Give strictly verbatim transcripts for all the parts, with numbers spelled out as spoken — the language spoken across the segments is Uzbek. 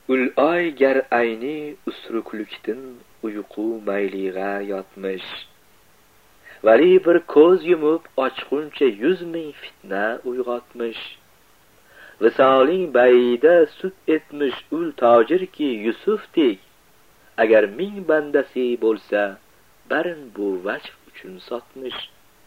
ul oy gar ayni usruklukdin uyqu mayliga yotmish. Vali bir ko'z yumib ochquncha yuz ming fitna uyg'otmish. Visoling bayida sud etmish ul tojirki Yusufdek, agar ming bandasi bo'lsa, barin bu vajh uchun sotmish.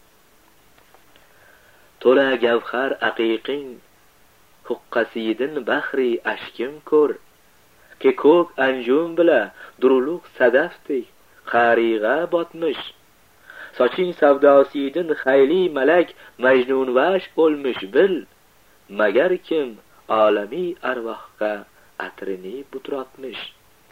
To'la gavhar aqiqing huqqasidin bahri ashkim ko'r, ke ko'k anjum bila duruluq sadafdek qariga botmish. Soching savdosidin xayli malak majnunvash bo'lmish bil, magar kim olamiy arvohga atrini butratmish.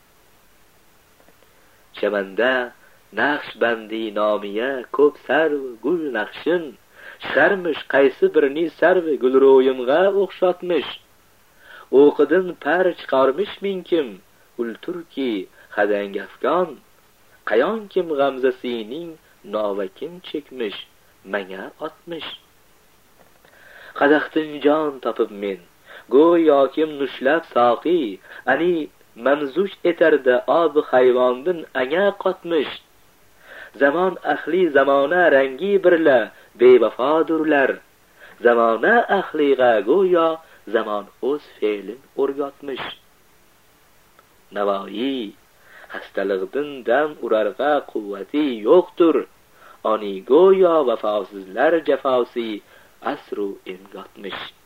Chamanda Naqshbandi nomiya ko'p sarv gul naqshin, chiqarmish qaysi birini sarv gulro'yimga o'xshatmish. O'qidim par chiqarmish minkim, ul turki xadangafgon, qayon kim g'amzasining novakin chekmish, manga otmish. Qadahtin jon topib men, go'yo kim nushlab soqi, ani mamzuj etarda ob hayvondin anga qotmish. Zamon ahli zamona rangi birla bevafodurlar, zamona ahliga go'yo zamon o'z fe'lin o'rgatmish. Navoiy hastalig'dan dam urarga quvvati yo'qdir, oni go'yo vafosizlar jafosi asru imgotmish.